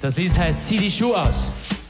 Das Lied heißt Zieh die Schuhe aus.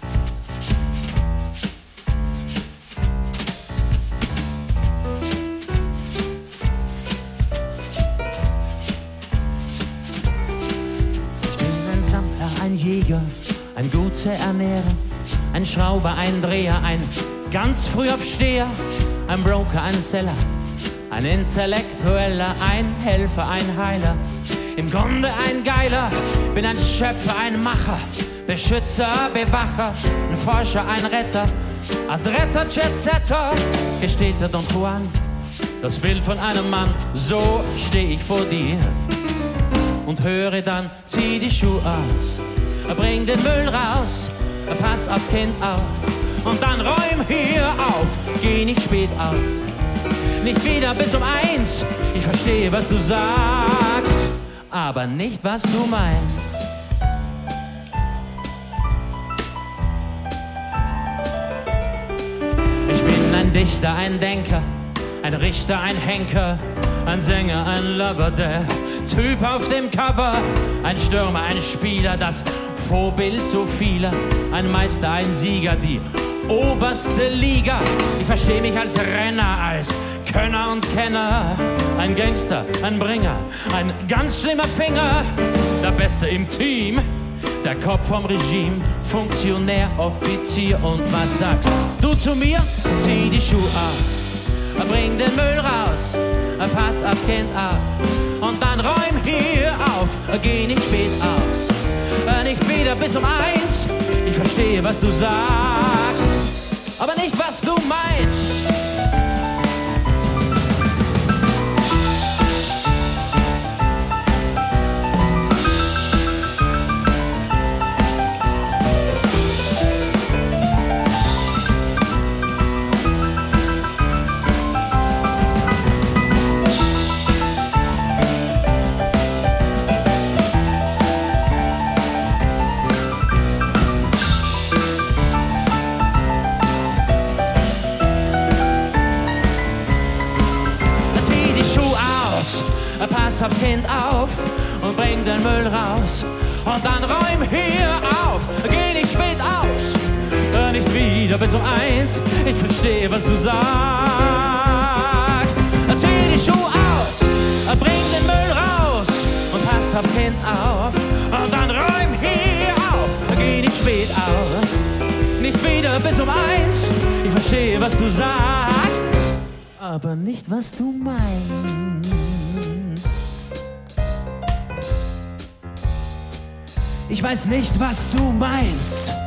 Ich bin ein Sammler, ein Jäger, ein guter Ernährer, ein Schrauber, ein Dreher, ein ganz Frühaufsteher, ein Broker, ein Seller, ein Intellektueller, ein Helfer, ein Heiler, im Grunde ein Geiler, bin ein Schöpfer, ein Macher, Beschützer, Bewacher, ein Forscher, ein Retter, Adretter, Jetsetter, gesteter Don Juan, das Bild von einem Mann, so steh ich vor dir und höre dann, zieh die Schuhe aus, bring den Müll raus, pass aufs Kind auf und dann räum hier auf, geh nicht spät aus, nicht wieder bis um 1, ich verstehe, was du sagst, aber nicht, was du meinst. Ich bin ein Dichter, ein Denker, ein Richter, ein Henker, ein Sänger, ein Lover, der Typ auf dem Cover, ein Stürmer, ein Spieler, das Vorbild so vieler, ein Meister, ein Sieger, die oberste Liga. Ich verstehe mich als Renner, als Könner und Kenner, ein Gangster, ein Bringer, ein ganz schlimmer Finger, der Beste im Team, der Kopf vom Regime, Funktionär, Offizier. Und was sagst du zu mir? Zieh die Schuhe aus, bring den Müll raus, pass aufs Kind auf und dann räum hier auf, geh nicht spät aus, nicht wieder bis um 1, ich verstehe, was du sagst, aber nicht, was du meinst. Pass aufs Kind auf und bring den Müll raus und dann räum hier auf, geh nicht spät aus, nicht wieder bis um 1, ich verstehe, was du sagst. Zieh die Schuhe aus, bring den Müll raus und pass aufs Kind auf und dann räum hier auf, geh nicht spät aus, nicht wieder bis um 1, ich verstehe, was du sagst, aber nicht, was du meinst. Ich weiß nicht, was du meinst.